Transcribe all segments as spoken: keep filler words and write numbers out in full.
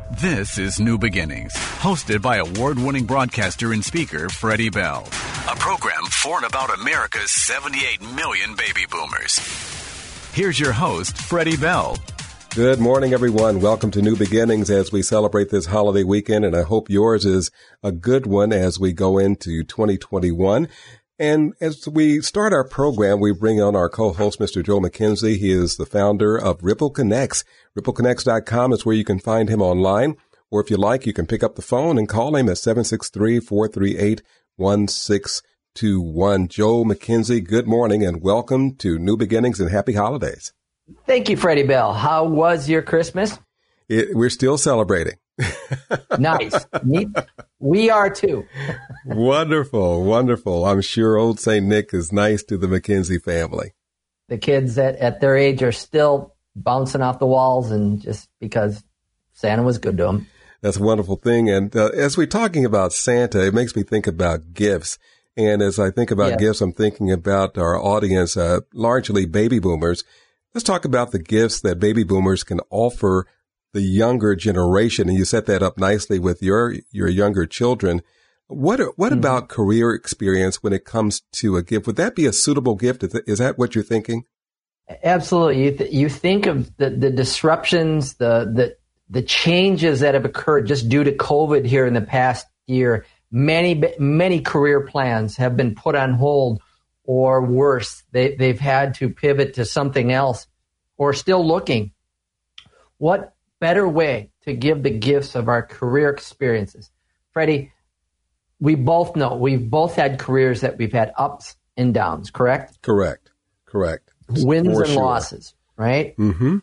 This is New Beginnings, hosted by award-winning broadcaster and speaker Freddie Bell. A program for and about America's seventy-eight million baby boomers. Here's your host, Freddie Bell. Good morning, everyone. Welcome to New Beginnings as we celebrate this holiday weekend, and I hope yours is a good one as we go into twenty twenty-one. And as we start our program, we bring on our co-host, Mister Joe McKenzie. He is the founder of Ripple Connects. Ripple Connects dot com is where you can find him online. Or if you like, you can pick up the phone and call him at seven six three, four three eight, one six two one. Joe McKenzie, good morning and welcome to New Beginnings and happy holidays. Thank you, Freddie Bell. How was your Christmas? It, we're still celebrating. Nice. We are too. Wonderful, wonderful. I'm sure old Saint Nick is nice to the McKenzie family. The kids at, at their age are still bouncing off the walls, and just because Santa was good to them. That's a wonderful thing. And uh, as we're talking about Santa, it makes me think about gifts. And as I think about yeah. gifts, I'm thinking about our audience, uh, largely baby boomers. Let's talk about the gifts that baby boomers can offer the younger generation. And you set that up nicely with your, your younger children. What, what mm-hmm. about career experience when it comes to a gift? Would that be a suitable gift? Is that what you're thinking? Absolutely. You, th- you think of the, the disruptions, the, the, the changes that have occurred just due to COVID here in the past year. Many, many career plans have been put on hold, or worse, they, they've had to pivot to something else, or still looking. What better way to give the gifts of our career experiences? Freddie, we both know we've both had careers that we've had ups and downs, correct? Correct, correct. Wins For and sure. losses, right? Mm-hmm.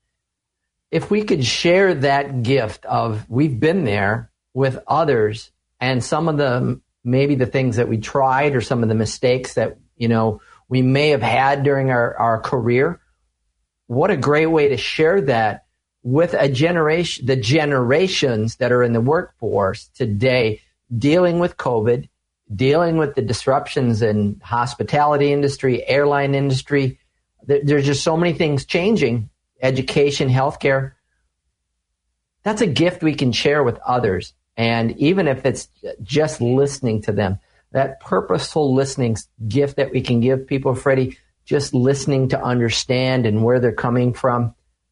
If we could share that gift of we've been there with others, and some of the, maybe the things that we tried or some of the mistakes that, you know, we may have had during our, our career, what a great way to share that with a generation, the generations that are in the workforce today, dealing with COVID, dealing with the disruptions in hospitality industry, airline industry. There's just so many things changing, education, healthcare. That's a gift we can share with others. And even if it's just listening to them, that purposeful listening gift that we can give people, Freddie, just listening to understand and where they're coming from,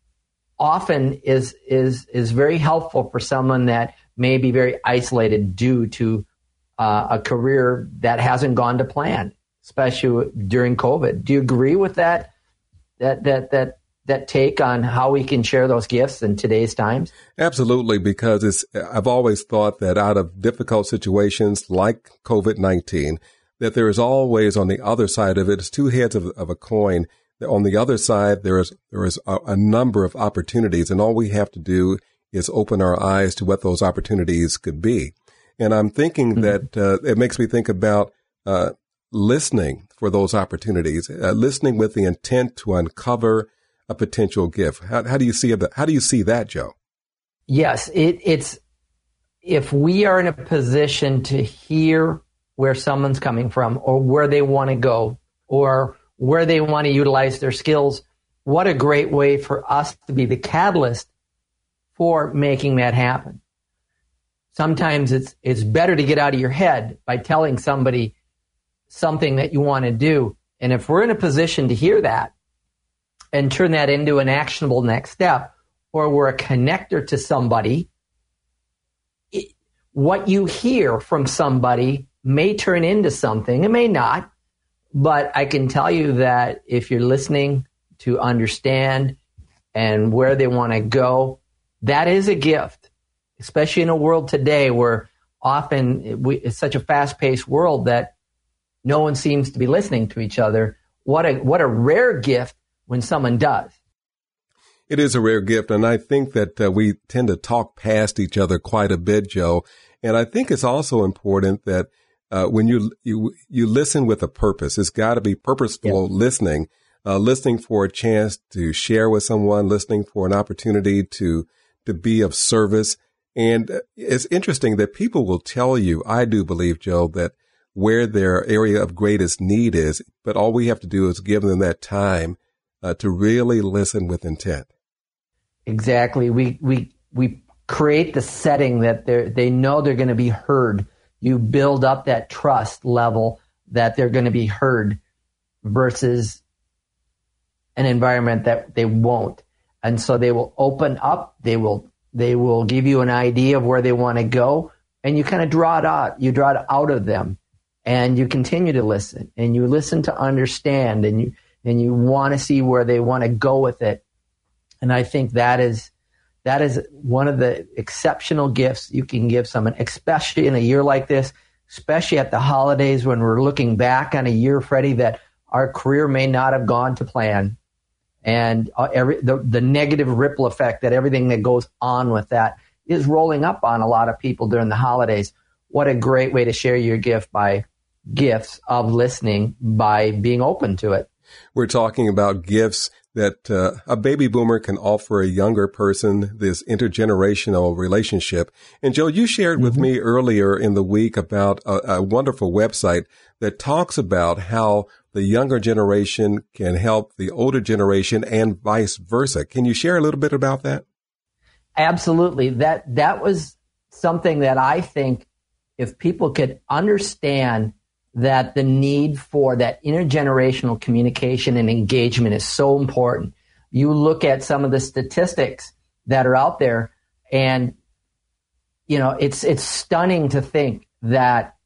often is is is very helpful for someone that may be very isolated due to uh, a career that hasn't gone to plan, especially during COVID. Do you agree with that that that that that take on how we can share those gifts in today's times? Absolutely, because it's I've always thought that out of difficult situations like COVID nineteen, that there is always on the other side of it, it's two heads of, of a coin. On the other side, there is there is a, a number of opportunities, and all we have to do is open our eyes to what those opportunities could be. And I'm thinking mm-hmm. that uh, it makes me think about uh, listening for those opportunities, uh, listening with the intent to uncover a potential gift. How, how do you see that? How do you see that, Joe? Yes, it, it's if we are in a position to hear where someone's coming from, or where they want to go, or where they want to utilize their skills, what a great way for us to be the catalyst for making that happen. Sometimes it's it's better to get out of your head by telling somebody something that you want to do. And if we're in a position to hear that and turn that into an actionable next step, or we're a connector to somebody, it, what you hear from somebody may turn into something. It may not. But I can tell you that if you're listening to understand and where they want to go, that is a gift, especially in a world today where often we, it's such a fast-paced world that no one seems to be listening to each other. What a what a rare gift when someone does. It is a rare gift, and I think that uh, we tend to talk past each other quite a bit, Joe. And I think it's also important that Uh, when you, you, you listen with a purpose, it's got to be purposeful yeah. listening, uh, listening for a chance to share with someone, listening for an opportunity to, to be of service. And it's interesting that people will tell you, I do believe, Joe, that where their area of greatest need is, but all we have to do is give them that time uh, to really listen with intent. Exactly. We, we, we create the setting that they they know they're going to be heard. You build up that trust level that they're going to be heard versus an environment that they won't. And so they will open up. They will they will give you an idea of where they want to go, and you kind of draw it out. You draw it out of them, and you continue to listen, and you listen to understand, and you and you want to see where they want to go with it. And I think that is that is one of the exceptional gifts you can give someone, especially in a year like this, especially at the holidays when we're looking back on a year, Freddie, that our career may not have gone to plan. And every the, the negative ripple effect that everything that goes on with that is rolling up on a lot of people during the holidays. What a great way to share your gift by gifts of listening, by being open to it. We're talking about gifts that uh, a baby boomer can offer a younger person, this intergenerational relationship. And Joe, you shared with mm-hmm. me earlier in the week about a, a wonderful website that talks about how the younger generation can help the older generation and vice versa. Can you share a little bit about that? Absolutely. That that was something that I think if people could understand that the need for that intergenerational communication and engagement is so important. You look at some of the statistics that are out there, and you know, it's it's stunning to think that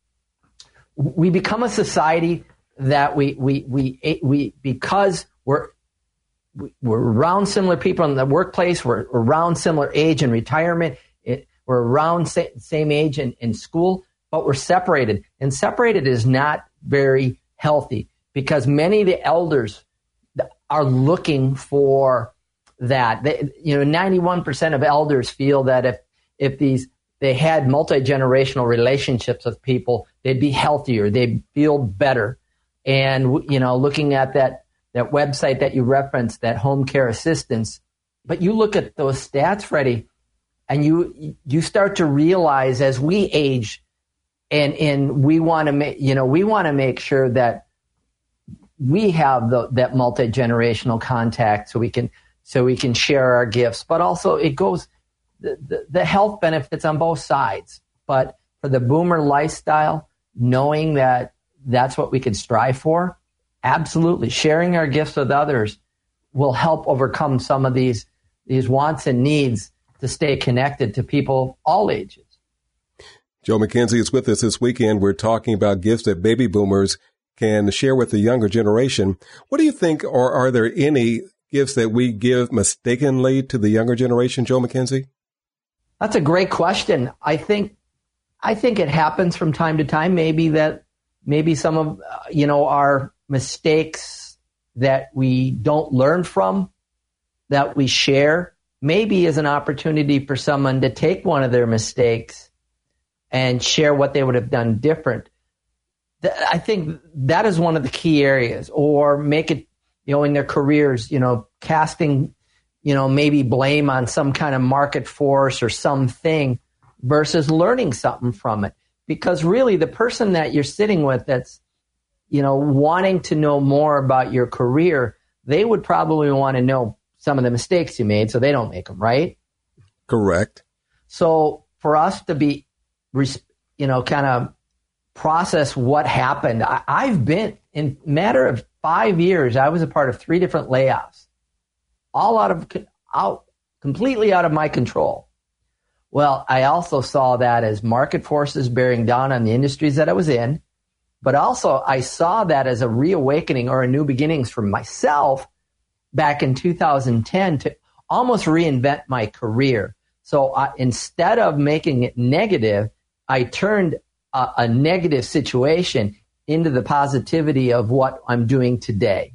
we become a society that we we we we because we're we're around similar people in the workplace, we're around similar age in retirement, it, we're around sa- same age in, in school, but we're separated. And separated is not very healthy because many of the elders are looking for that. They, you know, ninety-one percent of elders feel that if if these they had multi-generational relationships with people, they'd be healthier, they'd feel better. And, you know, looking at that, that website that you referenced, that home care assistance, but you look at those stats, Freddie, and you you start to realize as we age, and and we want to make you know we want to make sure that we have the, that multi-generational contact, so we can so we can share our gifts, but also it goes the, the, the health benefits on both sides. But for the boomer lifestyle, knowing that that's what we could strive for, absolutely. Sharing our gifts with others will help overcome some of these these wants and needs to stay connected to people all ages. Joe McKenzie is with us this weekend. We're talking about gifts that baby boomers can share with the younger generation. What do you think, or are there any gifts that we give mistakenly to the younger generation, Joe McKenzie? That's a great question. I think I think it happens from time to time, maybe that Maybe some of, uh, you know, our mistakes that we don't learn from, that we share, maybe is an opportunity for someone to take one of their mistakes and share what they would have done different. Th- I think that is one of the key areas, or make it, you know, in their careers, you know, casting, you know, maybe blame on some kind of market force or something versus learning something from it. Because really, the person that you're sitting with that's, you know, wanting to know more about your career, they would probably want to know some of the mistakes you made so they don't make them, right? Correct. So for us to be, you know, kind of process what happened, I, I've been, in a matter of five years, I was a part of three different layoffs, all out of, out, completely out of my control. Well, I also saw that as market forces bearing down on the industries that I was in, but also I saw that as a reawakening or a new beginnings for myself back in two thousand ten to almost reinvent my career. So I, instead of making it negative, I turned a, a negative situation into the positivity of what I'm doing today.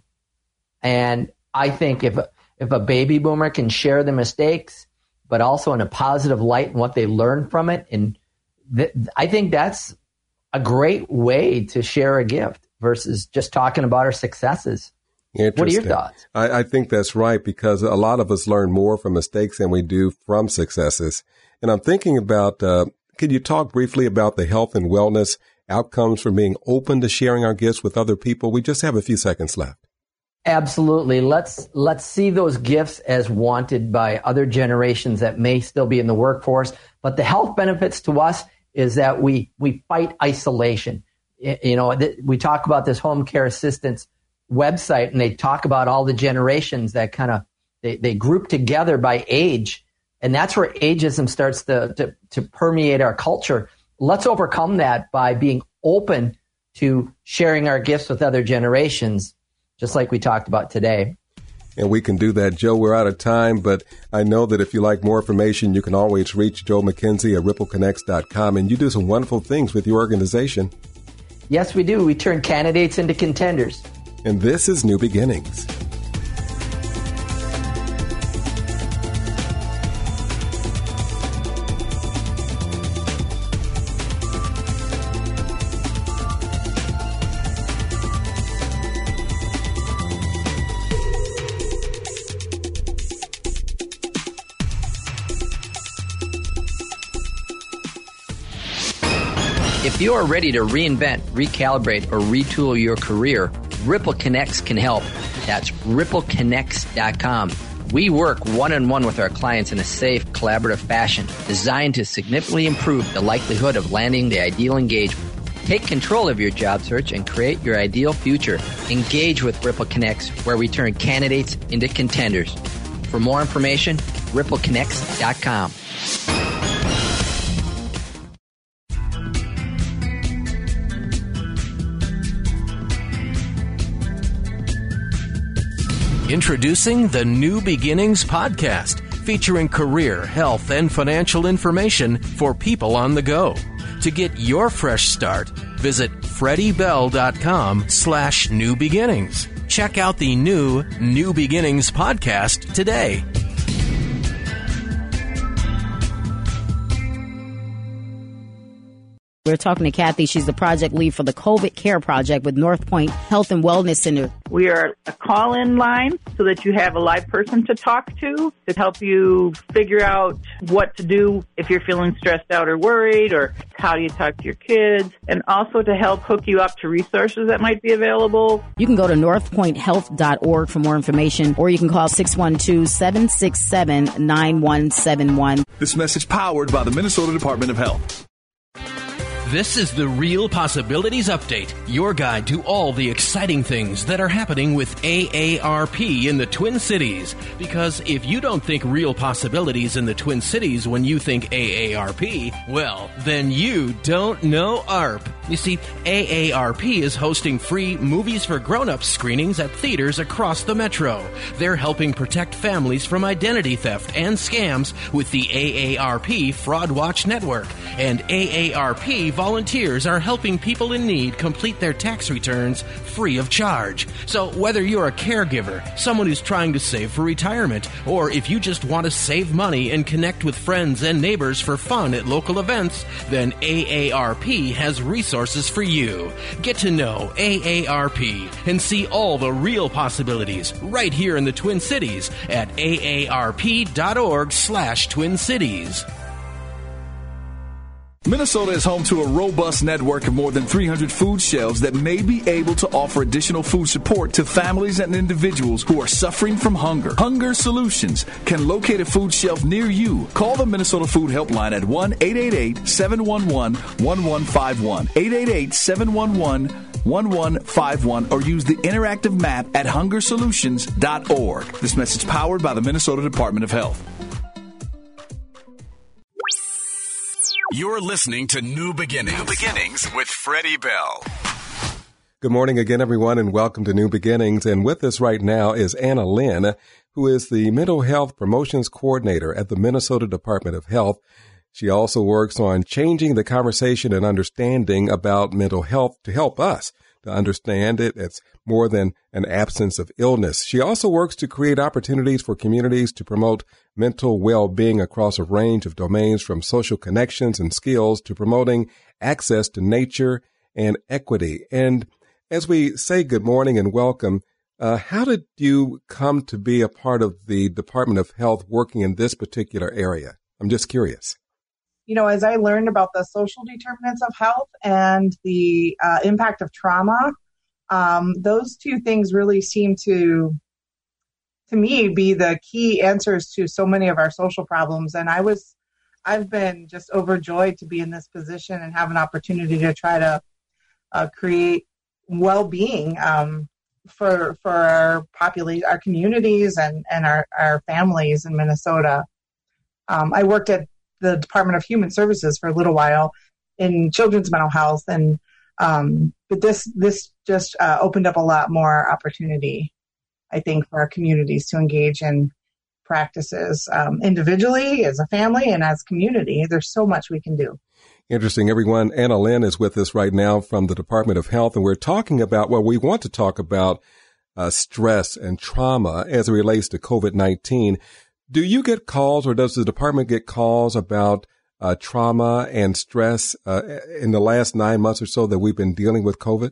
And I think if if a baby boomer can share the mistakes, but also in a positive light and what they learn from it. And th- I think that's a great way to share a gift versus just talking about our successes. What are your thoughts? I, I think that's right, because a lot of us learn more from mistakes than we do from successes. And I'm thinking about, uh, could you talk briefly about the health and wellness outcomes from being open to sharing our gifts with other people? We just have a few seconds left. Absolutely. Let's let's see those gifts as wanted by other generations that may still be in the workforce. But the health benefits to us is that we we fight isolation. You know, th- we talk about this home care assistance website, and they talk about all the generations that kind of they, they group together by age. And that's where ageism starts to, to, to permeate our culture. Let's overcome that by being open to sharing our gifts with other generations, just like we talked about today. And we can do that. Joe, we're out of time, but I know that if you like more information, you can always reach Joe McKenzie at ripple connects dot com, and you do some wonderful things with your organization. Yes, we do. We turn candidates into contenders. And this is New Beginnings. If you are ready to reinvent, recalibrate, or retool your career, Ripple Connects can help. That's ripple connects dot com. We work one-on-one with our clients in a safe, collaborative fashion designed to significantly improve the likelihood of landing the ideal engagement. Take control of your job search and create your ideal future. Engage with Ripple Connects, where we turn candidates into contenders. For more information, ripple connects dot com. Introducing the New Beginnings podcast, featuring career, health, and financial information for people on the go. To get your fresh start, visit freddie bell dot com slash new beginnings. Check out the new New Beginnings podcast today. We're talking to Kathy. She's the project lead for the COVID Care Project with North Point Health and Wellness Center. We are a call-in line so that you have a live person to talk to to help you figure out what to do if you're feeling stressed out or worried, or how do you talk to your kids, and also to help hook you up to resources that might be available. You can go to north point health dot org for more information, or you can call six one two, seven six seven, nine one seven one. This message powered by the Minnesota Department of Health. This is the Real Possibilities Update, your guide to all the exciting things that are happening with A A R P in the Twin Cities. Because if you don't think real possibilities in the Twin Cities when you think A A R P, well, then you don't know A R P. You see, A A R P is hosting free Movies for Grown-Ups screenings at theaters across the metro. They're helping protect families from identity theft and scams with the A A R P Fraud Watch Network. And A A R P volunteers are helping people in need complete their tax returns free of charge. So whether you're a caregiver, someone who's trying to save for retirement, or if you just want to save money and connect with friends and neighbors for fun at local events, then A A R P has resources for you. Get to know A A R P and see all the real possibilities right here in the Twin Cities at A A R P dot org slash Twin Cities. Minnesota is home to a robust network of more than three hundred food shelves that may be able to offer additional food support to families and individuals who are suffering from hunger. Hunger Solutions can locate a food shelf near you. Call the Minnesota Food Helpline at one eight eight eight, seven one one, one one five one, eight eight eight, seven one one, one one five one, or use the interactive map at hunger solutions dot org. This message powered by the Minnesota Department of Health. You're listening to New Beginnings. New Beginnings with Freddie Bell. Good morning again, everyone, and welcome to New Beginnings. And with us right now is Anna Lynn, who is the Mental Health Promotions Coordinator at the Minnesota Department of Health. She also works on changing the conversation and understanding about mental health to help us to understand it. It's more than an absence of illness. She also works to create opportunities for communities to promote mental well-being across a range of domains, from social connections and skills to promoting access to nature and equity. And as we say good morning and welcome, uh, how did you come to be a part of the Department of Health working in this particular area? I'm just curious. You know, as I learned about the social determinants of health and the uh, impact of trauma Um, those two things really seem to, to me, be the key answers to so many of our social problems. And I was, I've been just overjoyed to be in this position and have an opportunity to try to uh, create well-being um, for for our population, our communities, and and our, our families in Minnesota. Um, I worked at the Department of Human Services for a little while in children's mental health, and um, but this this just uh, opened up a lot more opportunity, I think, for our communities to engage in practices um, individually, as a family, and as community. There's so much we can do. Interesting, everyone. Anna Lynn is with us right now from the Department of Health, and we're talking about, well, we want to talk about uh, stress and trauma as it relates to COVID nineteen. Do you get calls, or does the department get calls about uh, trauma and stress uh, in the last nine months or so that we've been dealing with COVID?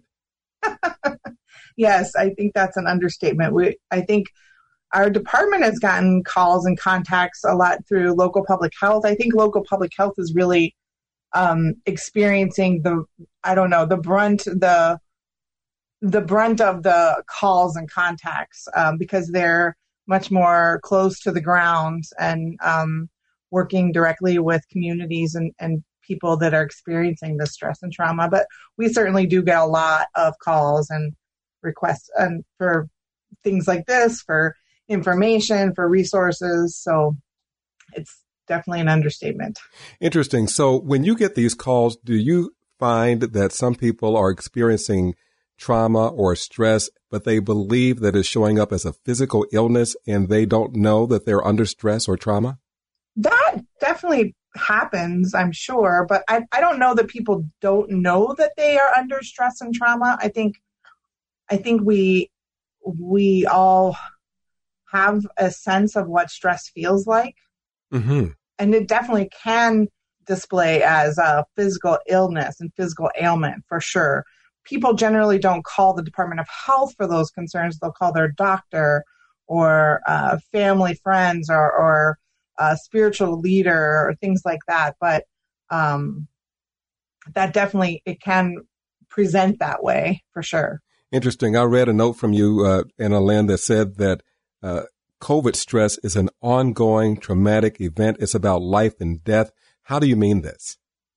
Yes, I think that's an understatement. We, I think our department has gotten calls and contacts a lot through local public health. I think local public health is really um, experiencing the, I don't know, the brunt, the the brunt of the calls and contacts um, because they're much more close to the ground and um, working directly with communities and, and people that are experiencing this stress and trauma. But we certainly do get a lot of calls and requests and for things like this, for information, for resources. So it's definitely an understatement. Interesting. So when you get these calls, do you find that some people are experiencing trauma or stress, but they believe that it's showing up as a physical illness and they don't know that they're under stress or trauma? That definitely happens, I'm sure, but I, I don't know that people don't know that they are under stress and trauma. I think I think we we all have a sense of what stress feels like. Mm-hmm. And it definitely can display as a physical illness and physical ailment for sure. People generally don't call the Department of Health for those concerns. They'll call their doctor or uh, family friends or, or a spiritual leader or things like that. But um, that definitely, it can present that way for sure. Interesting. I read a note from you, uh, Anna Lynn, that said that uh, COVID stress is an ongoing traumatic event. It's about life and death. How do you mean this?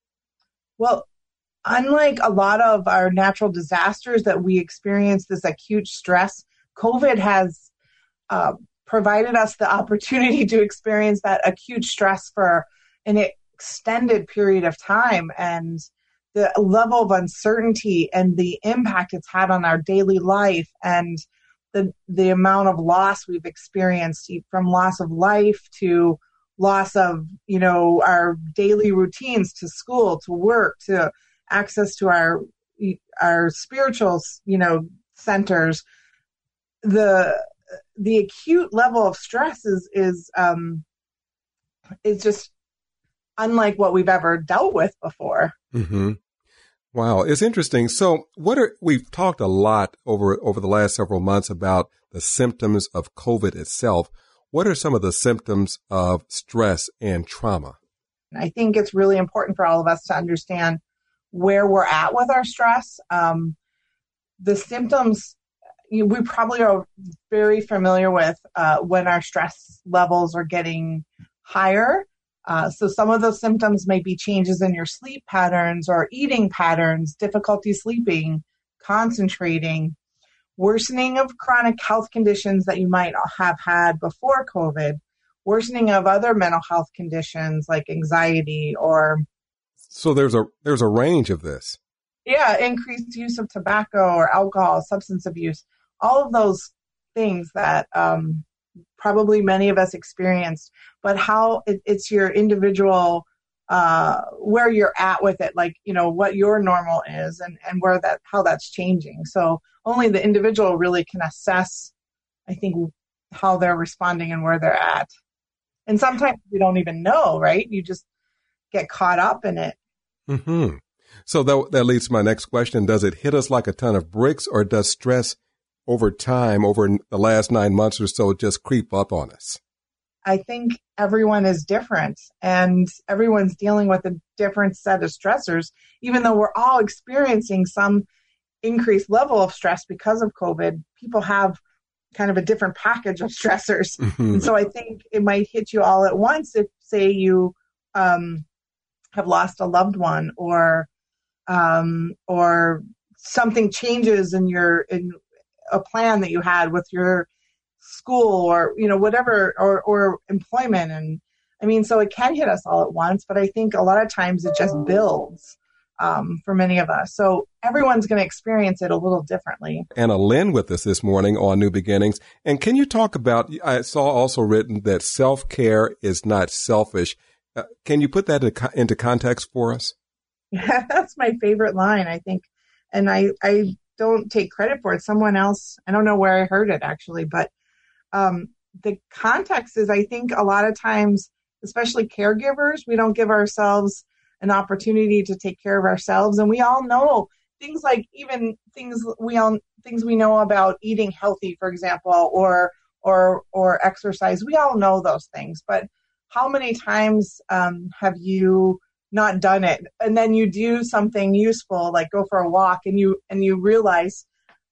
Well, unlike a lot of our natural disasters that we experience this acute stress, COVID has uh, provided us the opportunity to experience that acute stress for an extended period of time. And the level of uncertainty and the impact it's had on our daily life and the the amount of loss we've experienced, from loss of life to loss of, you know, our daily routines, to school, to work, to access to our our spiritual, you know, centers. The the acute level of stress is is um is just unlike what we've ever dealt with before. Mm-hmm. Wow, it's interesting. So, what are we've talked a lot over over the last several months about the symptoms of COVID itself. What are some of the symptoms of stress and trauma? I think it's really important for all of us to understand where we're at with our stress. Um, the symptoms, you, we probably are very familiar with uh, when our stress levels are getting higher. Uh, so some of those symptoms may be changes in your sleep patterns or eating patterns, difficulty sleeping, concentrating, worsening of chronic health conditions that you might have had before COVID, worsening of other mental health conditions like anxiety or... So there's a there's a range of this. Yeah, increased use of tobacco or alcohol, substance abuse, all of those things that um, probably many of us experienced, but how it, it's your individual, uh, where you're at with it, like, you know, what your normal is and, and where that, how that's changing. So only the individual really can assess, I think, how they're responding and where they're at. And sometimes we don't even know, right? You just get caught up in it. Mm-hmm. So that, that leads to my next question. Does it hit us like a ton of bricks, or does stress over time, over the last nine months or so, just creep up on us? I think everyone is different and everyone's dealing with a different set of stressors, even though we're all experiencing some increased level of stress because of COVID, people have kind of a different package of stressors. Mm-hmm. And so I think it might hit you all at once if, say, you um, have lost a loved one, or um, or something changes in your in a plan that you had with your school, or, you know, whatever, or, or employment. And I mean, so it can hit us all at once, but I think a lot of times it just builds um, for many of us. So everyone's going to experience it a little differently. Anna Lynn with us this morning on New Beginnings. And can you talk about, I saw also written that self-care is not selfish. Uh, can you put that into context for us? Yeah, that's my favorite line, I think. And I, I don't take credit for it. Someone else, I don't know where I heard it actually, but um, the context is, I think a lot of times, especially caregivers, we don't give ourselves an opportunity to take care of ourselves. And we all know things like even things we all things we know about eating healthy, for example, or or or exercise. We all know those things, but how many times um, have you not done it, and then you do something useful, like go for a walk, and you and you realize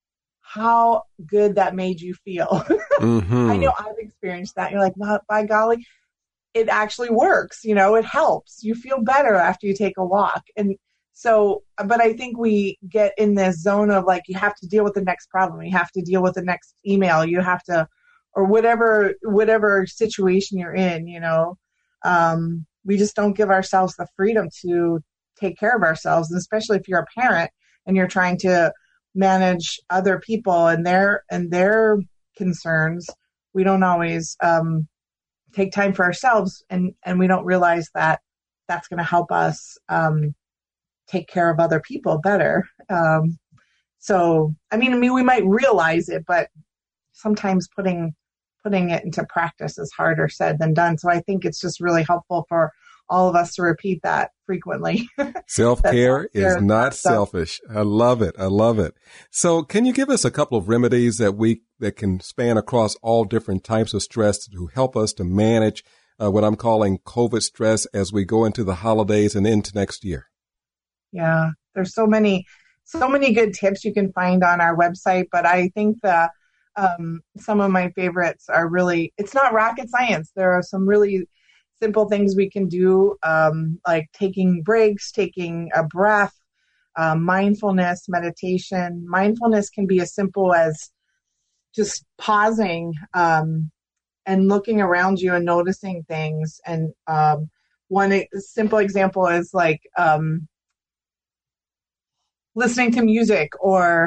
how good that made you feel? Mm-hmm. I know I've experienced that. You're like, well, by golly, it actually works. You know, it helps. You feel better after you take a walk. And so, but I think we get in this zone of like, you have to deal with the next problem. You have to deal with the next email. You have to, or whatever, whatever situation you're in, you know, um, we just don't give ourselves the freedom to take care of ourselves. And especially if you're a parent and you're trying to manage other people and their, and their concerns, we don't always, um, take time for ourselves, and, and we don't realize that that's going to help us um, take care of other people better. Um, so, I mean, I mean, we might realize it, but sometimes putting putting it into practice is harder said than done. So I think it's just really helpful for all of us to repeat that frequently. Self-care is not selfish. I love it. I love it. So can you give us a couple of remedies that we that can span across all different types of stress to help us to manage uh, what I'm calling COVID stress as we go into the holidays and into next year? Yeah, there's so many, so many good tips you can find on our website, but I think that um, some of my favorites are really, it's not rocket science. There are some really simple things we can do, um, like taking breaks, taking a breath, uh, mindfulness, meditation. Mindfulness can be as simple as just pausing um, and looking around you and noticing things. And um, one e- simple example is like um, listening to music, or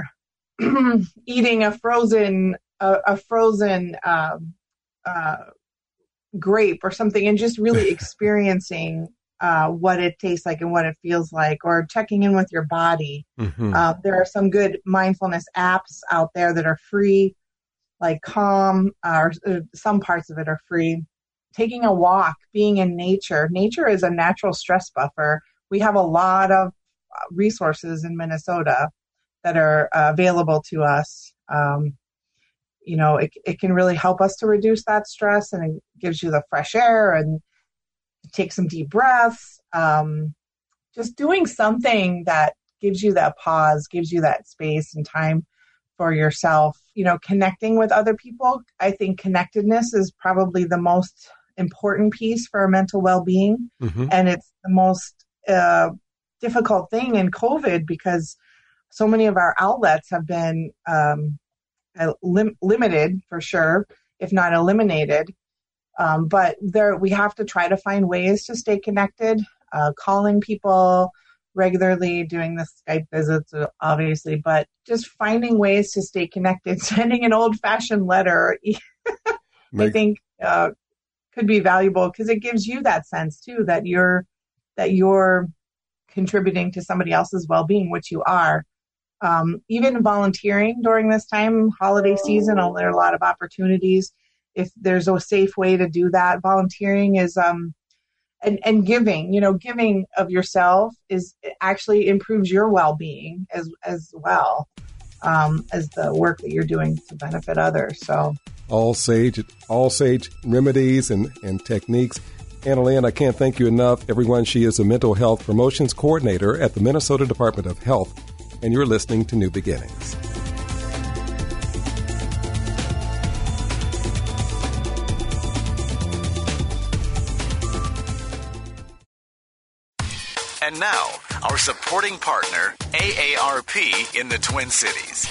eating a frozen a, a frozen um, uh, grape or something, and just really experiencing uh, what it tastes like and what it feels like, or checking in with your body. Mm-hmm. Uh, there are some good mindfulness apps out there that are free, like Calm, or uh, some parts of it are free. Taking a walk, being in nature. Nature is a natural stress buffer. We have a lot of resources in Minnesota that are uh, available to us. Um, you know, it, it can really help us to reduce that stress, and it gives you the fresh air, and take some deep breaths. Um, just doing something that gives you that pause, gives you that space and time for yourself. You know, connecting with other people. I think connectedness is probably the most important piece for our mental well-being. Mm-hmm. And it's the most uh, difficult thing in COVID, because so many of our outlets have been um, lim- limited, for sure, if not eliminated. Um, but there, we have to try to find ways to stay connected, uh, calling people regularly, doing the Skype visits, obviously, but just finding ways to stay connected. Sending an old-fashioned letter, I think, uh, could be valuable, because it gives you that sense too that you're that you're contributing to somebody else's well-being, which you are. Um, even volunteering during this time, holiday season, oh, there are a lot of opportunities. If there's a safe way to do that, volunteering is, um, and, and giving, you know, giving of yourself is actually improves your well-being as, as well, um, as the work that you're doing to benefit others. So all sage, all sage remedies and, and techniques. Anna Lynn, I can't thank you enough. Everyone, she is a mental health promotions coordinator at the Minnesota Department of Health and you're listening to New Beginnings. And now, our supporting partner, A A R P in the Twin Cities.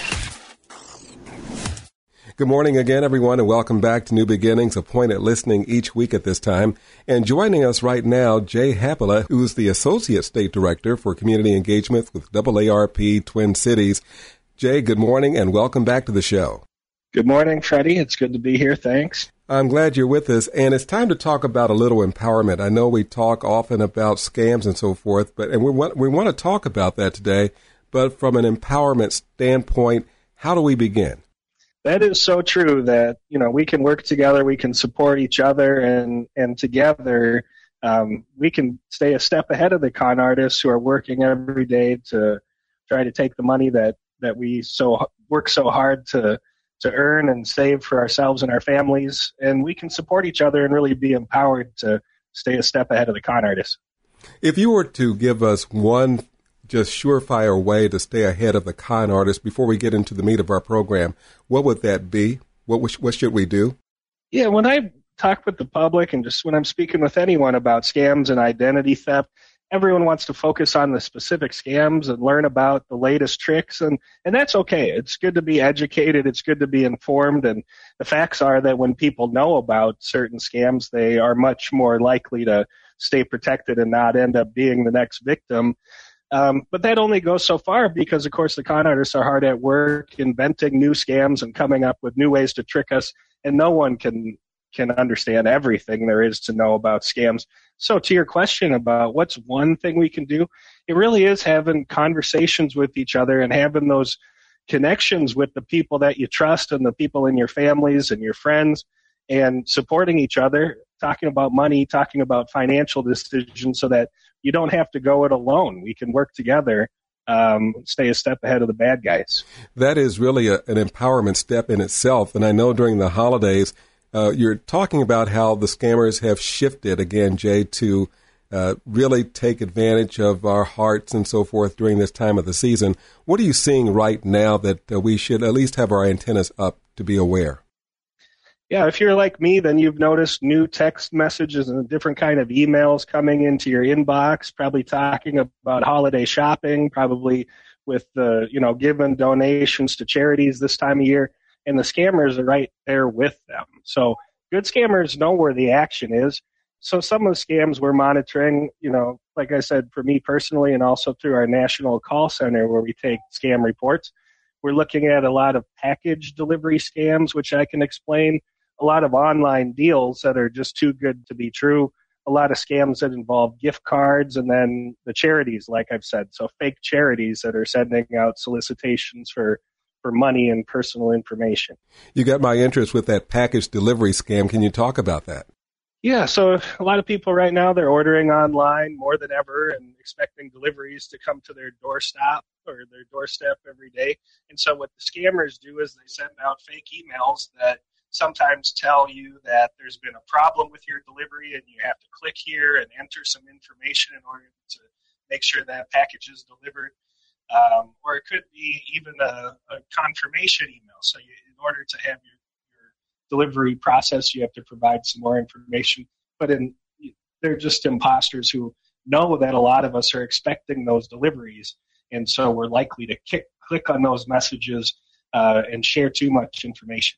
Good morning again, everyone, and welcome back to New Beginnings, appointed listening each week at this time. And joining us right now, Jay Happala, who's the Associate State Director for Community Engagement with A A R P Twin Cities. Jay, good morning, and welcome back to the show. Good morning, Freddie. It's good to be here. Thanks. I'm glad you're with us, and it's time to talk about a little empowerment. I know we talk often about scams and so forth, but and we want we want to talk about that today. But from an empowerment standpoint, how do we begin? That is so true. That you know we can work together, we can support each other, and and together um, we can stay a step ahead of the con artists who are working every day to try to take the money that that we so work so hard to. to earn and save for ourselves and our families, and we can support each other and really be empowered to stay a step ahead of the con artists. If you were to give us one just surefire way to stay ahead of the con artists before we get into the meat of our program, what would that be? What what should we do? Yeah, when I talk with the public and just when I'm speaking with anyone about scams and identity theft, everyone wants to focus on the specific scams and learn about the latest tricks, and, and that's okay. It's good to be educated. It's good to be informed, and the facts are that when people know about certain scams, they are much more likely to stay protected and not end up being the next victim. Um, but that only goes so far because, of course, the con artists are hard at work inventing new scams and coming up with new ways to trick us, and no one can can understand everything there is to know about scams. So to your question about what's one thing we can do, it really is having conversations with each other and having those connections with the people that you trust and the people in your families and your friends, and supporting each other, talking about money, talking about financial decisions so that you don't have to go it alone. We can work together, um, stay a step ahead of the bad guys. That is really a, an empowerment step in itself. And I know during the holidays, Uh, you're talking about how the scammers have shifted, again, Jay, to uh, really take advantage of our hearts and so forth during this time of the season. What are you seeing right now that uh, we should at least have our antennas up to be aware? Yeah, if you're like me, then you've noticed new text messages and different kind of emails coming into your inbox, probably talking about holiday shopping, probably with the, you know, giving donations to charities this time of year. And the scammers are right there with them. So good scammers know where the action is. So some of the scams we're monitoring, you know, like I said, for me personally, and also through our national call center where we take scam reports, we're looking at a lot of package delivery scams, which I can explain, a lot of online deals that are just too good to be true, a lot of scams that involve gift cards, and then the charities, like I've said. So fake charities that are sending out solicitations for for money and personal information. You got my interest with that package delivery scam. Can you talk about that? Yeah, so a lot of people right now, they're ordering online more than ever and expecting deliveries to come to their doorstep or their doorstep every day. And so what the scammers do is they send out fake emails that sometimes tell you that there's been a problem with your delivery and you have to click here and enter some information in order to make sure that package is delivered. Um, or it could be even a, a confirmation email. So you, in order to have your, your delivery process, you have to provide some more information. But in, they're just imposters who know that a lot of us are expecting those deliveries. And so we're likely to kick, click on those messages uh, and share too much information.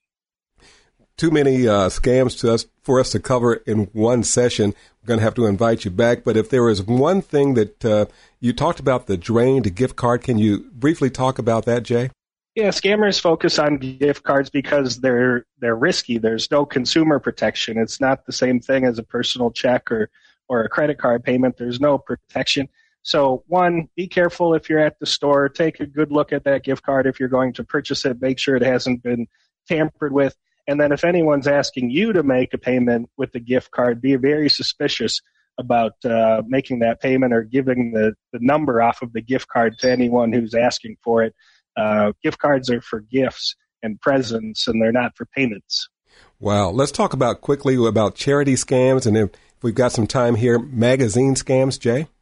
Too many uh, scams to us for us to cover in one session. We're going to have to invite you back. But if there is one thing that uh, you talked about, the drained gift card, can you briefly talk about that, Jay? Yeah, scammers focus on gift cards because they're they're risky. There's no consumer protection. It's not the same thing as a personal check or or a credit card payment. There's no protection. So, one, be careful if you're at the store. Take a good look at that gift card if you're going to purchase it. Make sure it hasn't been tampered with. And then if anyone's asking you to make a payment with the gift card, be very suspicious about uh, making that payment or giving the, the number off of the gift card to anyone who's asking for it. Uh, gift cards are for gifts and presents, and they're not for payments. Wow. Let's talk about quickly about charity scams, and if we've got some time here, magazine scams, Jay?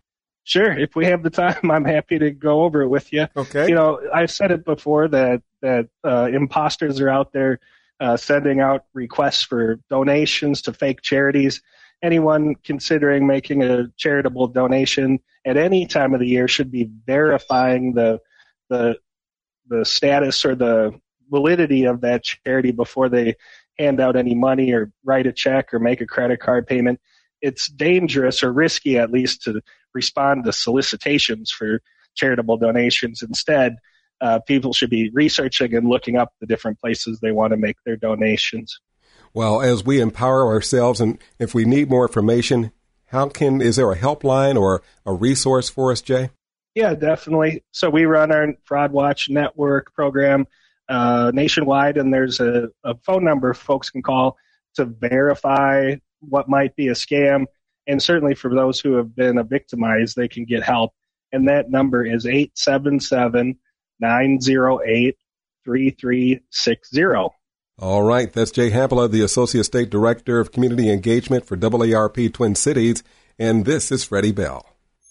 Sure. If we have the time, I'm happy to go over it with you. Okay. You know, I've said it before that, that uh, imposters are out there uh, sending out requests for donations to fake charities. Anyone considering making a charitable donation at any time of the year should be verifying the the the status or the validity of that charity before they hand out any money or write a check or make a credit card payment. It's dangerous or risky, at least, to respond to solicitations for charitable donations. Instead, uh, people should be researching and looking up the different places they want to make their donations. Well, as we empower ourselves, and if we need more information, how can, is there a helpline or a resource for us, Jay? Yeah, definitely. So we run our Fraud Watch Network program uh, nationwide, and there's a, a phone number folks can call to verify what might be a scam. And certainly for those who have been victimized, they can get help. And that number is eight seven seven, nine zero eight, three three six zero. All right. That's Jay Hampala, the Associate State Director of Community Engagement for A A R P Twin Cities. And this is Freddie Bell.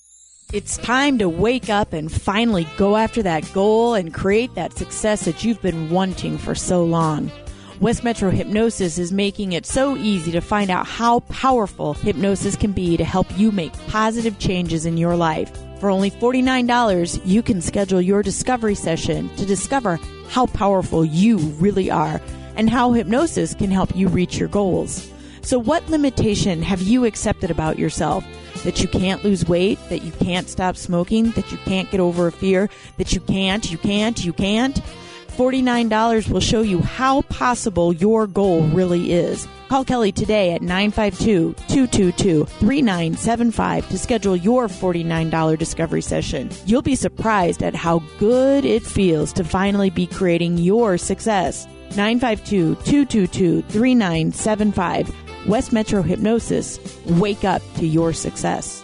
It's time to wake up and finally go after that goal and create that success that you've been wanting for so long. West Metro Hypnosis is making it so easy to find out how powerful hypnosis can be to help you make positive changes in your life. For only forty-nine dollars, you can schedule your discovery session to discover how powerful you really are and how hypnosis can help you reach your goals. So what limitation have you accepted about yourself? That you can't lose weight, that you can't stop smoking, that you can't get over a fear, that you can't, you can't, you can't? forty-nine dollars will show you how possible your goal really is. Call Kelly today at nine five two, two two two, three nine seven five to schedule your forty-nine dollars discovery session. You'll be surprised at how good it feels to finally be creating your success. nine five two, two two two, three nine seven five. West Metro Hypnosis. Wake up to your success.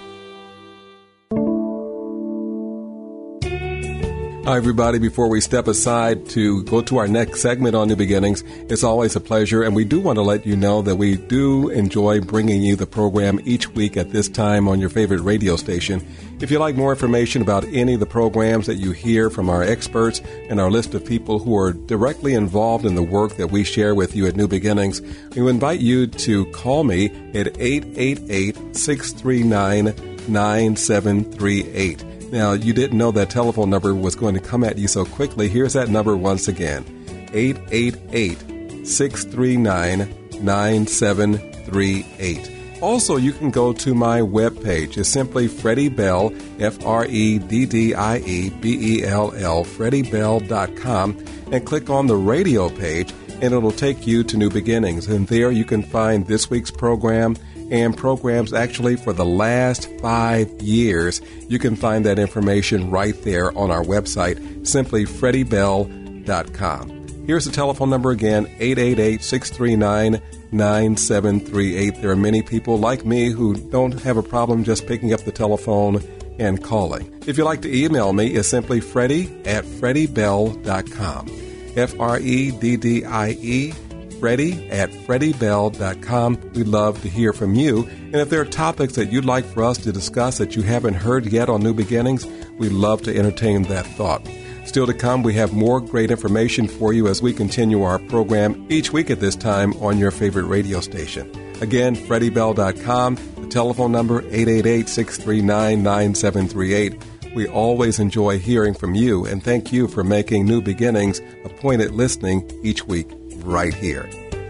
Hi, everybody. Before we step aside to go to our next segment on New Beginnings, it's always a pleasure, and we do want to let you know that we do enjoy bringing you the program each week at this time on your favorite radio station. If you'd like more information about any of the programs that you hear from our experts and our list of people who are directly involved in the work that we share with you at New Beginnings, we invite you to call me at eight eight eight, six three nine, nine seven three eight. Now, you didn't know that telephone number was going to come at you so quickly. Here's that number once again, eight eight eight, six three nine, nine seven three eight. Also, you can go to my webpage. It's simply Freddie Bell, F R E D D I E B E L L, freddie bell dot com, and click on the radio page, and it'll take you to New Beginnings. And there you can find this week's program and programs actually for the last five years. You can find that information right there on our website, simply freddie bell dot com. Here's the telephone number again, eight eight eight, six three nine, nine seven three eight. There are many people like me who don't have a problem just picking up the telephone and calling. If you'd like to email me, it's simply freddie at freddie bell dot com. F R E D D I E, Freddie at freddie bell dot com. We'd love to hear from you. And if there are topics that you'd like for us to discuss that you haven't heard yet on New Beginnings, we'd love to entertain that thought. Still to come, we have more great information for you as we continue our program each week at this time on your favorite radio station. Again, freddie bell dot com, the telephone number eight eight eight, six three nine, nine seven three eight. We always enjoy hearing from you, and thank you for making New Beginnings a pointed listening each week right here.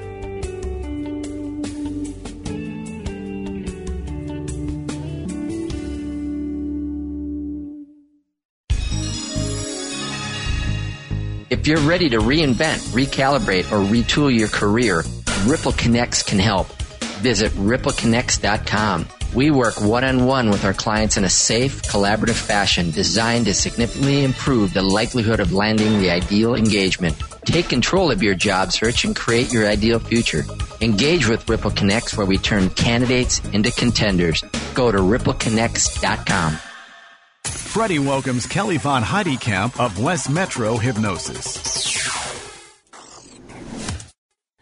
If you're ready to reinvent, recalibrate, or retool your career, Ripple Connects can help. Visit ripple connects dot com. We work one-on-one with our clients in a safe, collaborative fashion designed to significantly improve the likelihood of landing the ideal engagement. Take control of your job search and create your ideal future. Engage with Ripple Connects, where we turn candidates into contenders. Go to ripple connects dot com. Freddie welcomes Kelly Von Heidekamp of West Metro Hypnosis.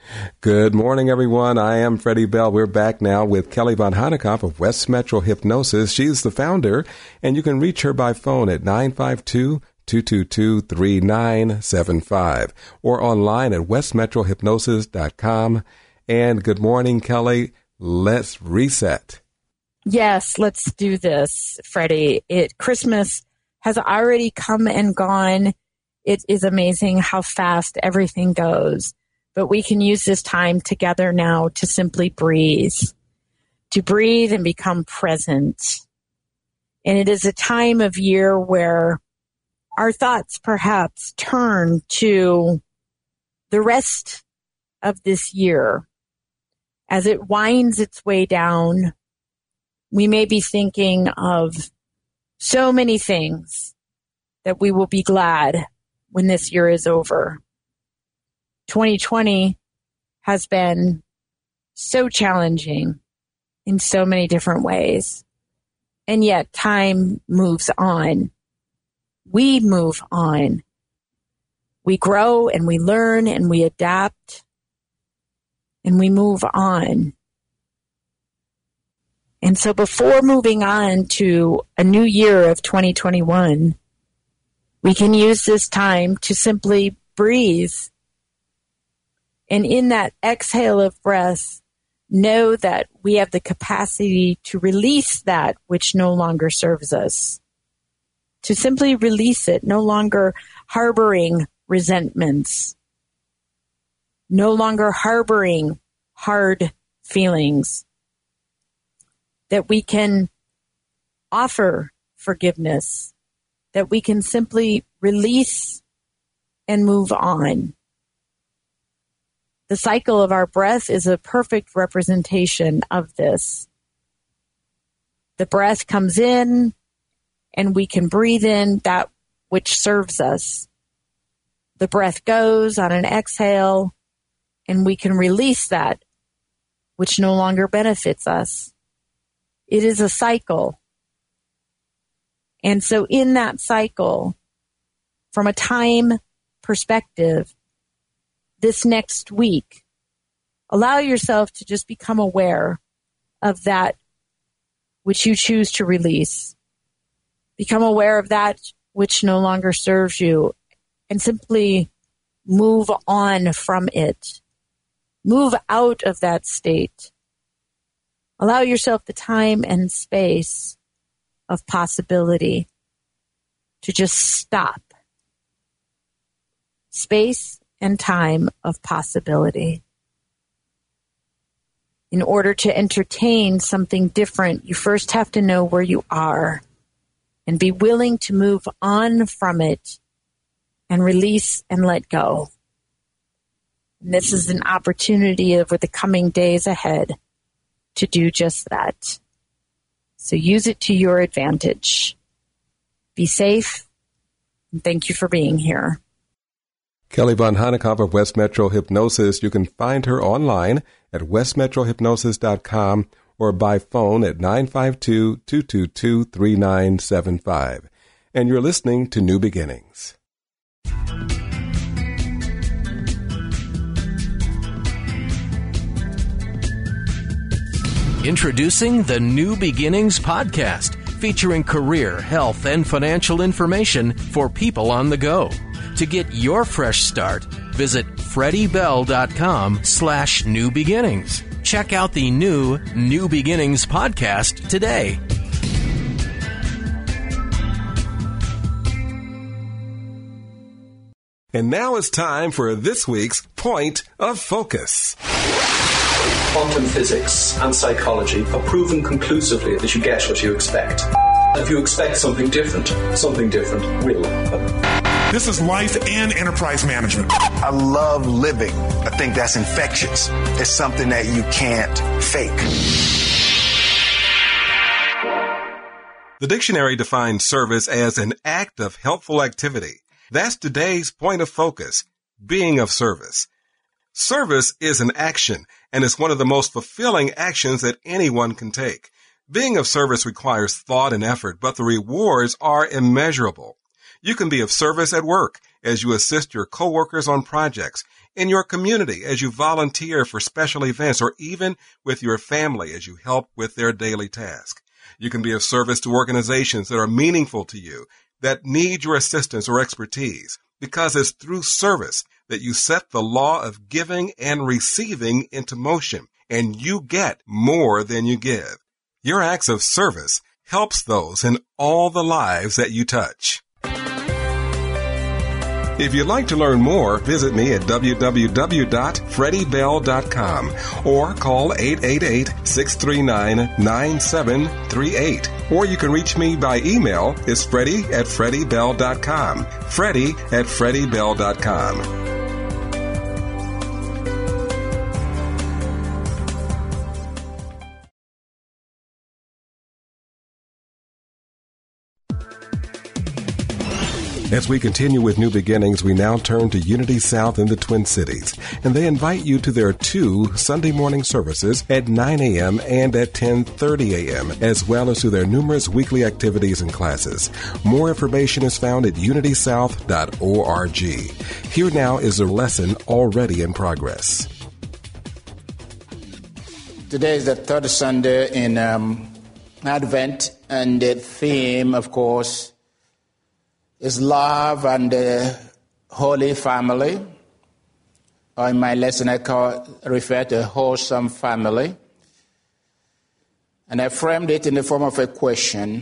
Good morning, everyone. I am Freddie Bell. We're back now with Kelly Von Hanekamp of West Metro Hypnosis. She's the founder, and you can reach her by phone at nine five two, two two two, three nine seven five or online at west metro hypnosis dot com. And good morning, Kelly. Let's reset. Yes, let's do this, Freddie. It Christmas has already come and gone. It is amazing how fast everything goes. But we can use this time together now to simply breathe, to breathe and become present. And it is a time of year where our thoughts perhaps turn to the rest of this year. As it winds its way down, we may be thinking of so many things that we will be glad when this year is over. twenty twenty has been so challenging in so many different ways. And yet time moves on. We move on. We grow and we learn and we adapt and we move on. And so before moving on to a new year of twenty twenty-one, we can use this time to simply breathe. And in that exhale of breath, know that we have the capacity to release that which no longer serves us. To simply release it, no longer harboring resentments, no longer harboring hard feelings. That we can offer forgiveness, that we can simply release and move on. The cycle of our breath is a perfect representation of this. The breath comes in, and we can breathe in that which serves us. The breath goes on an exhale, and we can release that which no longer benefits us. It is a cycle. And so in that cycle, from a time perspective, this next week, allow yourself to just become aware of that which you choose to release. Become aware of that which no longer serves you and simply move on from it. Move out of that state. Allow yourself the time and space of possibility to just stop. Space and time of possibility. In order to entertain something different, you first have to know where you are and be willing to move on from it and release and let go. And this is an opportunity over the coming days ahead to do just that. So use it to your advantage. Be safe, and thank you for being here. Kelly Von Hanekamp of West Metro Hypnosis. You can find her online at west metro hypnosis dot com or by phone at nine five two, two two two, three nine seven five. And you're listening to New Beginnings. Introducing the New Beginnings podcast, featuring career, health, and financial information for people on the go. To get your fresh start, visit freddybell.com slash new beginnings. Check out the new New Beginnings podcast today. And now it's time for this week's Point of Focus. Quantum physics and psychology have proven conclusively that you get what you expect. If you expect something different, something different will happen. This is life and enterprise management. I love living. I think that's infectious. It's something that you can't fake. The dictionary defines service as an act of helpful activity. That's today's point of focus, being of service. Service is an action, and it's one of the most fulfilling actions that anyone can take. Being of service requires thought and effort, but the rewards are immeasurable. You can be of service at work as you assist your coworkers on projects, in your community as you volunteer for special events, or even with your family as you help with their daily task. You can be of service to organizations that are meaningful to you, that need your assistance or expertise, because it's through service that you set the law of giving and receiving into motion, and you get more than you give. Your acts of service helps those in all the lives that you touch. If you'd like to learn more, visit me at w w w dot freddie bell dot com or call eight eight eight, six three nine, nine seven three eight. Or you can reach me by email. It's freddie at freddie bell dot com. freddie at freddie bell dot com. As we continue with New Beginnings, we now turn to Unity South in the Twin Cities, and they invite you to their two Sunday morning services at nine a.m. and at ten thirty a.m., as well as to their numerous weekly activities and classes. More information is found at unity south dot org. Here now is a lesson already in progress. Today is the third Sunday in um, Advent, and the theme, of course, is love and the Holy Family, or in my lesson I call, refer to a wholesome family. And I framed it in the form of a question,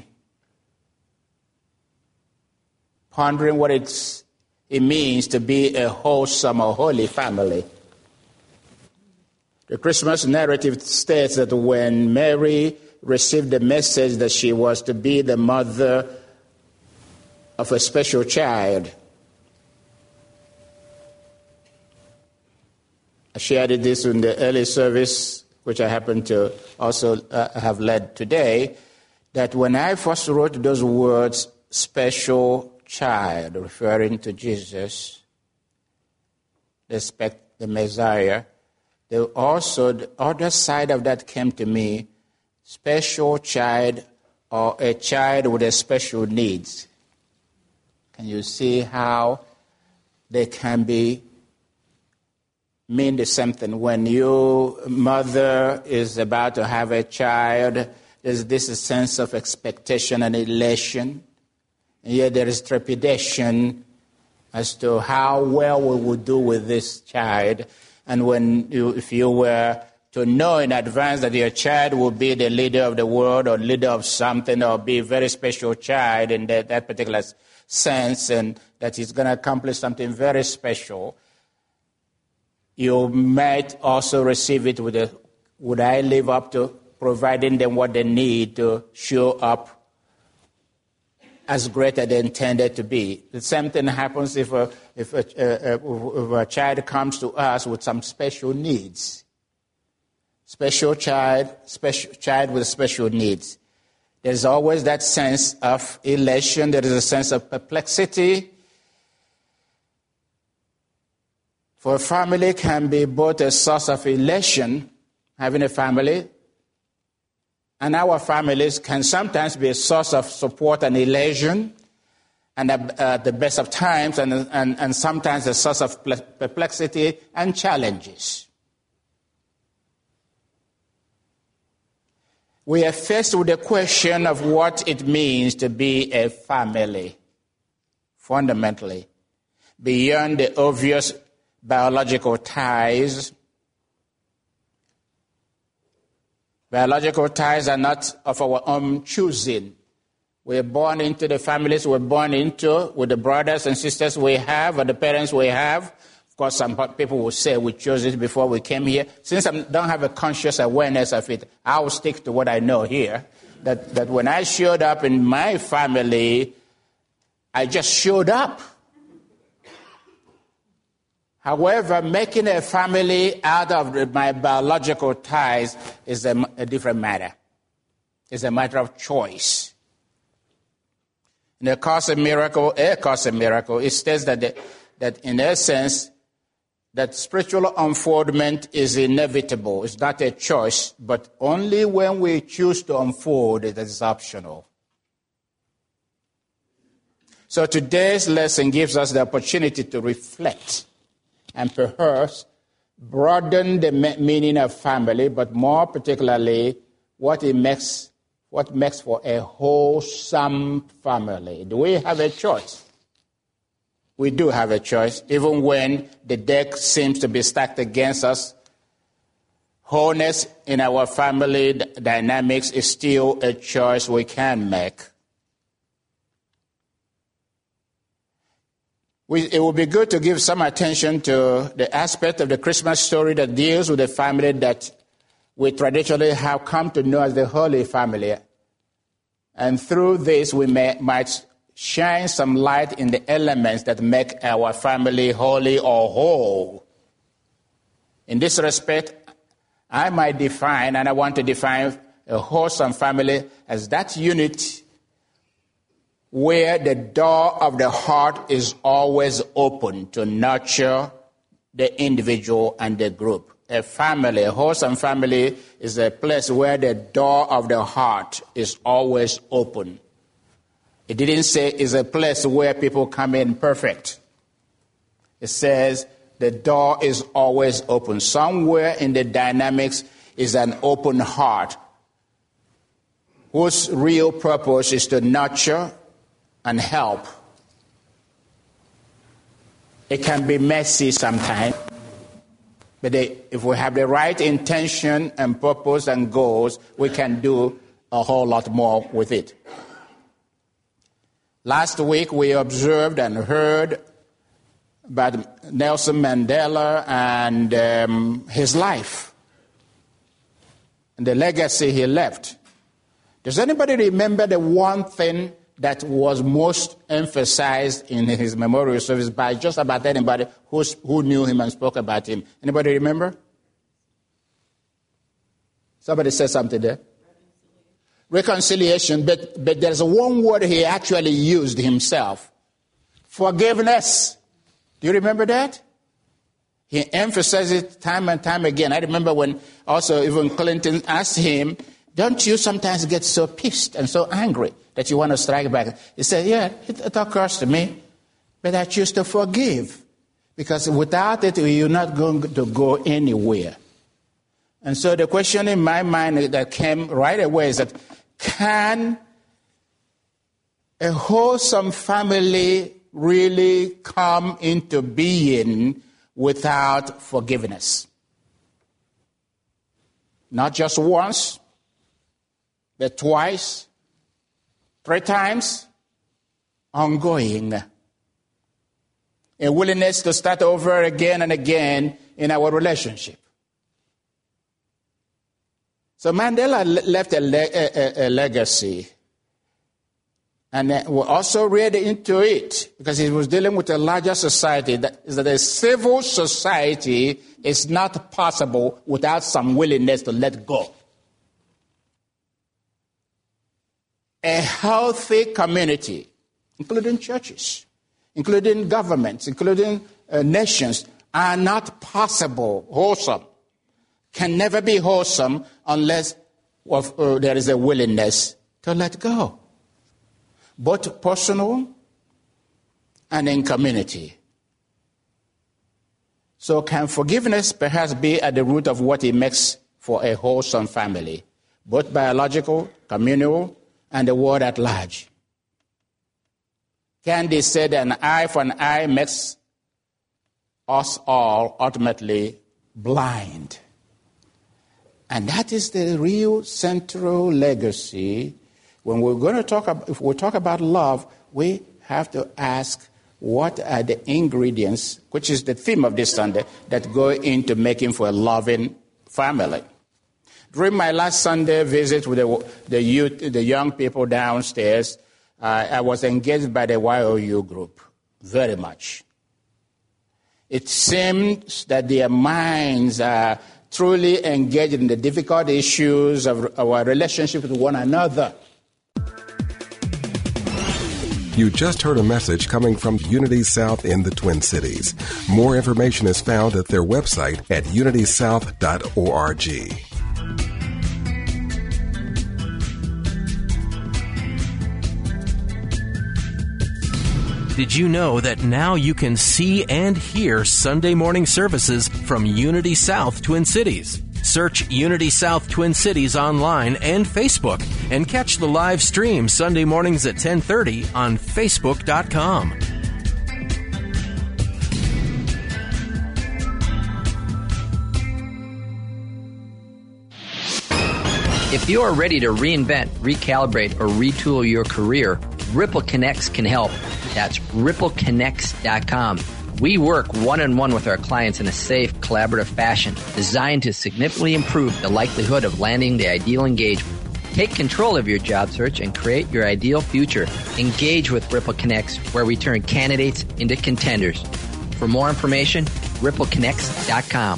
pondering what it's, it means to be a wholesome or holy family. The Christmas narrative states that when Mary received the message that she was to be the mother of a special child, I shared this in the early service, which I happen to also uh, have led today, that when I first wrote those words, special child, referring to Jesus, the, spec- the Messiah, there also, the other side of that came to me, special child or a child with a special needs. Can you see how they can be mean the same thing? When your mother is about to have a child, there's this sense of expectation and elation. And yet there is trepidation as to how well we will do with this child. And when you, if you were to know in advance that your child will be the leader of the world or leader of something or be a very special child in that, that particular sense, and that he's going to accomplish something very special, you might also receive it with a, would I live up to providing them what they need to show up as great as they intended to be? The same thing happens if a, if a, uh, if a child comes to us with some special needs. Special child, special child with special needs. There's always that sense of elation. There is a sense of perplexity. For a family can be both a source of elation, having a family, and our families can sometimes be a source of support and elation, and at uh, the best of times, and, and, and sometimes a source of perplexity and challenges. We are faced with the question of what it means to be a family, fundamentally, beyond the obvious biological ties. Biological ties are not of our own choosing. We're born into the families we're born into, with the brothers and sisters we have, or the parents we have. Of course, some people will say we chose it before we came here. Since I don't have a conscious awareness of it, I will stick to what I know here. That, that when I showed up in my family, I just showed up. However, making a family out of my biological ties is a, a different matter. It's a matter of choice. In the Course in Miracle, A Course in Miracle, it states that, the, that in essence, that spiritual unfoldment is inevitable. It's not a choice, but only when we choose to unfold it is optional. So today's lesson gives us the opportunity to reflect and perhaps broaden the meaning of family, but more particularly what it makes, what makes for a wholesome family. Do we have a choice? We do have a choice, even when the deck seems to be stacked against us. Wholeness in our family dynamics is still a choice we can make. We, it would be good to give some attention to the aspect of the Christmas story that deals with the family that we traditionally have come to know as the Holy Family. And through this, we may, might shine some light in the elements that make our family holy or whole. In this respect, I might define, and I want to define a wholesome family as that unit where the door of the heart is always open to nurture the individual and the group. A family, a wholesome family, is a place where the door of the heart is always open. It didn't say it's a place where people come in perfect. It says the door is always open. Somewhere in the dynamics is an open heart whose real purpose is to nurture and help. It can be messy sometimes, but they, if we have the right intention and purpose and goals, we can do a whole lot more with it. Last week, we observed and heard about Nelson Mandela and um, his life and the legacy he left. Does anybody remember the one thing that was most emphasized in his memorial service by just about anybody who's, who knew him and spoke about him? Anybody remember? Somebody said something there. Reconciliation, but, but there's one word he actually used himself. Forgiveness. Do you remember that? He emphasized it time and time again. I remember when also even Clinton asked him, don't you sometimes get so pissed and so angry that you want to strike back? He said, yeah, it, it occurs to me, but I choose to forgive. Because without it, you're not going to go anywhere. And so the question in my mind that came right away is that, can a wholesome family really come into being without forgiveness? Not just once, but twice, three times, ongoing. A willingness to start over again and again in our relationship. So Mandela left a, le- a, a legacy. And we also read into it, because he was dealing with a larger society, that is that a civil society is not possible without some willingness to let go. A healthy community, including churches, including governments, including uh, nations, are not possible, wholesome, can never be wholesome unless uh, there is a willingness to let go, both personal and in community. So can forgiveness perhaps be at the root of what it makes for a wholesome family, both biological, communal, and the world at large? Gandhi said an eye for an eye makes us all ultimately blind. And that is the real central legacy. When we're going to talk about, if we talk about love, we have to ask what are the ingredients, which is the theme of this Sunday, that go into making for a loving family. During my last Sunday visit with the, the youth, the young people downstairs, uh, I was engaged by the Y O U group very much. It seems that their minds are truly engaged in the difficult issues of our relationship with one another. You just heard a message coming from Unity South in the Twin Cities. More information is found at their website at unity south dot org. Did you know that now you can see and hear Sunday morning services from Unity South Twin Cities? Search Unity South Twin Cities online and Facebook and catch the live stream Sunday mornings at ten thirty on Facebook dot com. If you are ready to reinvent, recalibrate, or retool your career, Ripple Connects can help. That's Ripple Connects dot com. We work one-on-one with our clients in a safe, collaborative fashion designed to significantly improve the likelihood of landing the ideal engagement. Take control of your job search and create your ideal future. Engage with Ripple Connects, where we turn candidates into contenders. For more information, Ripple Connects dot com.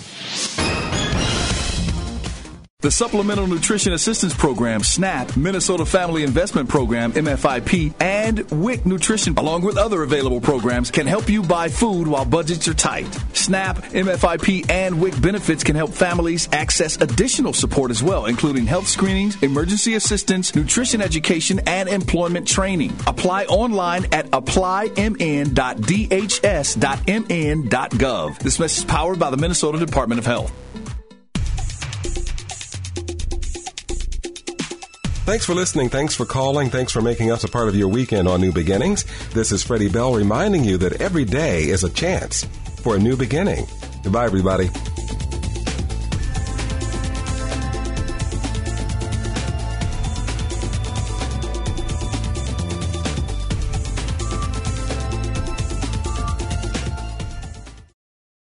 The Supplemental Nutrition Assistance Program, SNAP, Minnesota Family Investment Program, M F I P, and W I C Nutrition, along with other available programs, can help you buy food while budgets are tight. SNAP, M F I P, and W I C benefits can help families access additional support as well, including health screenings, emergency assistance, nutrition education, and employment training. Apply online at apply m n dot d h s dot m n dot gov. This message is powered by the Minnesota Department of Health. Thanks for listening. Thanks for calling. Thanks for making us a part of your weekend on New Beginnings. This is Freddie Bell reminding you that every day is a chance for a new beginning. Goodbye, everybody.